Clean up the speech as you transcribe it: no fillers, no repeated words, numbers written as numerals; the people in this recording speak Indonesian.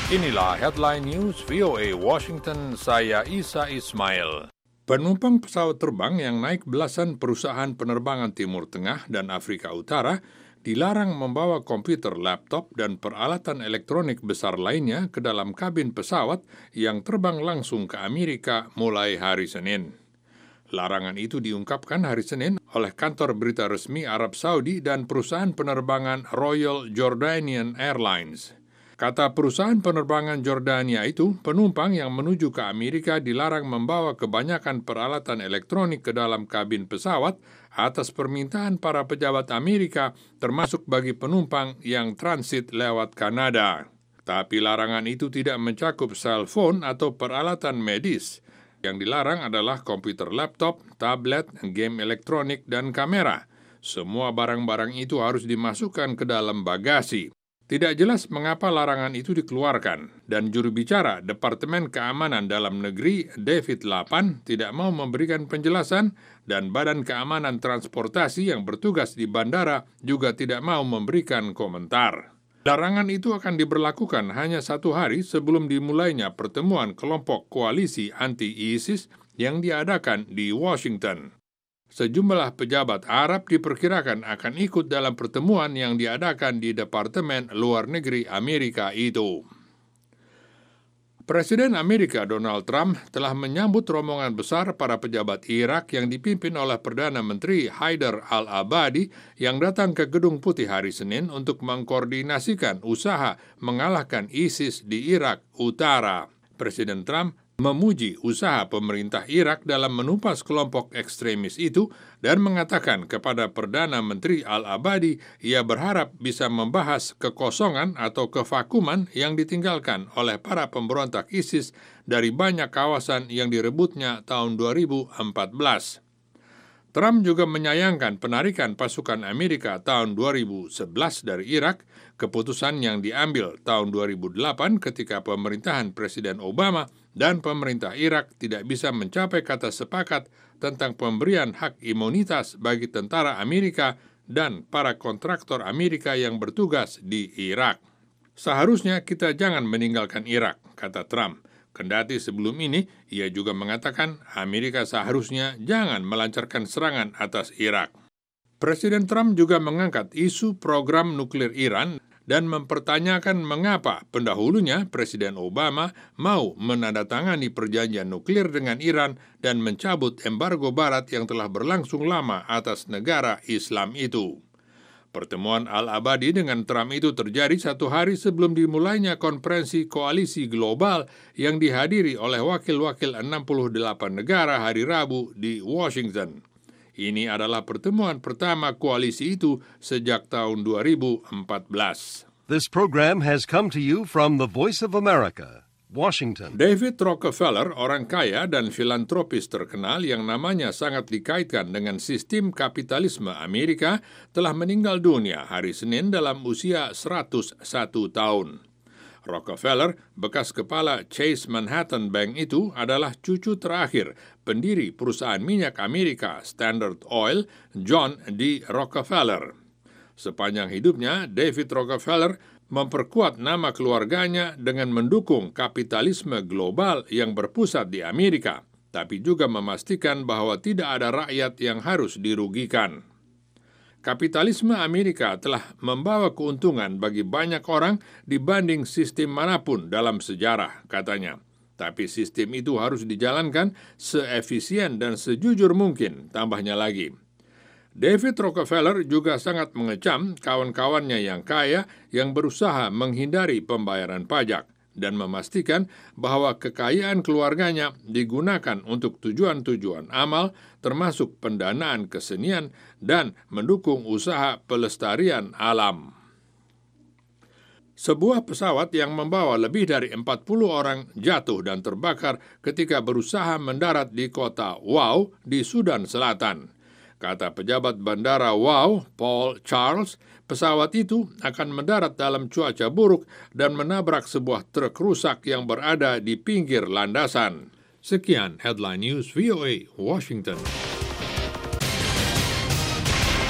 Inilah Headline News VOA Washington, saya Isa Ismail. Penumpang pesawat terbang yang naik belasan perusahaan penerbangan Timur Tengah dan Afrika Utara dilarang membawa komputer, laptop, dan peralatan elektronik besar lainnya ke dalam kabin pesawat yang terbang langsung ke Amerika mulai hari Senin. Larangan itu diungkapkan hari Senin oleh kantor berita resmi Arab Saudi dan perusahaan penerbangan Royal Jordanian Airlines. Kata perusahaan penerbangan Jordania itu, penumpang yang menuju ke Amerika dilarang membawa kebanyakan peralatan elektronik ke dalam kabin pesawat atas permintaan para pejabat Amerika, termasuk bagi penumpang yang transit lewat Kanada. Tapi larangan itu tidak mencakup selfon atau peralatan medis. Yang dilarang adalah komputer laptop, tablet, game elektronik, dan kamera. Semua barang-barang itu harus dimasukkan ke dalam bagasi. Tidak jelas mengapa larangan itu dikeluarkan, dan juru bicara Departemen Keamanan Dalam Negeri David Lapan tidak mau memberikan penjelasan, dan Badan Keamanan Transportasi yang bertugas di bandara juga tidak mau memberikan komentar. Larangan itu akan diberlakukan hanya 1 hari sebelum dimulainya pertemuan kelompok koalisi anti-ISIS yang diadakan di Washington. Sejumlah pejabat Arab diperkirakan akan ikut dalam pertemuan yang diadakan di Departemen Luar Negeri Amerika itu. Presiden Amerika Donald Trump telah menyambut rombongan besar para pejabat Irak yang dipimpin oleh Perdana Menteri Haidar al-Abadi yang datang ke Gedung Putih hari Senin untuk mengkoordinasikan usaha mengalahkan ISIS di Irak Utara. Presiden Trump memuji usaha pemerintah Irak dalam menumpas kelompok ekstremis itu dan mengatakan kepada Perdana Menteri al-Abadi ia berharap bisa membahas kekosongan atau kevakuman yang ditinggalkan oleh para pemberontak ISIS dari banyak kawasan yang direbutnya tahun 2014. Trump juga menyayangkan penarikan pasukan Amerika tahun 2011 dari Irak, keputusan yang diambil tahun 2008 ketika pemerintahan Presiden Obama dan pemerintah Irak tidak bisa mencapai kata sepakat tentang pemberian hak imunitas bagi tentara Amerika dan para kontraktor Amerika yang bertugas di Irak. Seharusnya kita jangan meninggalkan Irak, kata Trump. Kendati sebelum ini, ia juga mengatakan Amerika seharusnya jangan melancarkan serangan atas Irak. Presiden Trump juga mengangkat isu program nuklir Iran dan mempertanyakan mengapa pendahulunya Presiden Obama mau menandatangani perjanjian nuklir dengan Iran dan mencabut embargo Barat yang telah berlangsung lama atas negara Islam itu. Pertemuan al-Abadi dengan Trump itu terjadi 1 hari sebelum dimulainya konferensi koalisi global yang dihadiri oleh wakil-wakil 68 negara hari Rabu di Washington. Ini adalah pertemuan pertama koalisi itu sejak tahun 2014. This program has come to you from the Voice of America, Washington. David Rockefeller, orang kaya dan filantropis terkenal yang namanya sangat dikaitkan dengan sistem kapitalisme Amerika, telah meninggal dunia hari Senin dalam usia 101 tahun. Rockefeller, bekas kepala Chase Manhattan Bank itu adalah cucu terakhir pendiri perusahaan minyak Amerika Standard Oil, John D. Rockefeller. Sepanjang hidupnya, David Rockefeller memperkuat nama keluarganya dengan mendukung kapitalisme global yang berpusat di Amerika, tapi juga memastikan bahwa tidak ada rakyat yang harus dirugikan. Kapitalisme Amerika telah membawa keuntungan bagi banyak orang dibanding sistem manapun dalam sejarah, katanya. Tapi sistem itu harus dijalankan seefisien dan sejujur mungkin, tambahnya lagi. David Rockefeller juga sangat mengecam kawan-kawannya yang kaya yang berusaha menghindari pembayaran pajak dan memastikan bahwa kekayaan keluarganya digunakan untuk tujuan-tujuan amal termasuk pendanaan kesenian dan mendukung usaha pelestarian alam. Sebuah pesawat yang membawa lebih dari 40 orang jatuh dan terbakar ketika berusaha mendarat di kota Wau di Sudan Selatan. Kata pejabat bandara Wau, Paul Charles, pesawat itu akan mendarat dalam cuaca buruk dan menabrak sebuah truk rusak yang berada di pinggir landasan. Sekian Headline News VOA Washington.